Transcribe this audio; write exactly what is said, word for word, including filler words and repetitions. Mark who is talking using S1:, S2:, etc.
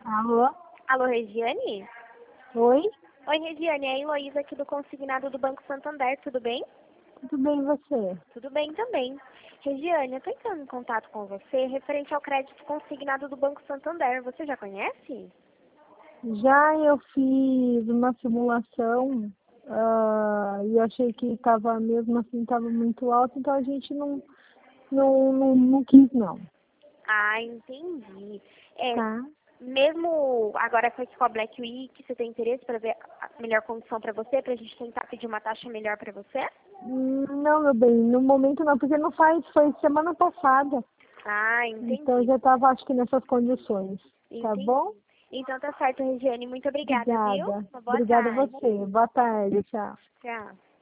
S1: Alô?
S2: Alô, Regiane?
S1: Oi?
S2: Oi, Regiane, é a Heloísa aqui do Consignado do Banco Santander, tudo bem?
S1: Tudo bem e você?
S2: Tudo bem também. Regiane, eu estou entrando em contato com você referente ao crédito consignado do Banco Santander. Você já conhece?
S1: Já eu fiz uma simulação ah, e achei que estava mesmo assim, estava muito alto, então a gente não, não, não, não quis não.
S2: Ah, entendi. É,
S1: Tá?
S2: mesmo agora com esse com a Black Week, você tem interesse para ver a melhor condição para você, para a gente tentar pedir uma taxa melhor para você?
S1: Hum, Não, meu bem, no momento não, porque não faz, foi semana passada.
S2: Ah,
S1: Então eu
S2: entendi.
S1: já estava acho que nessas condições. Tá bom?
S2: Entendi. Então tá certo, Regiane. Muito obrigada, viu?
S1: Obrigada.
S2: Uma boa
S1: Obrigada a
S2: tarde.
S1: você. Boa tarde, tchau.
S2: Tchau.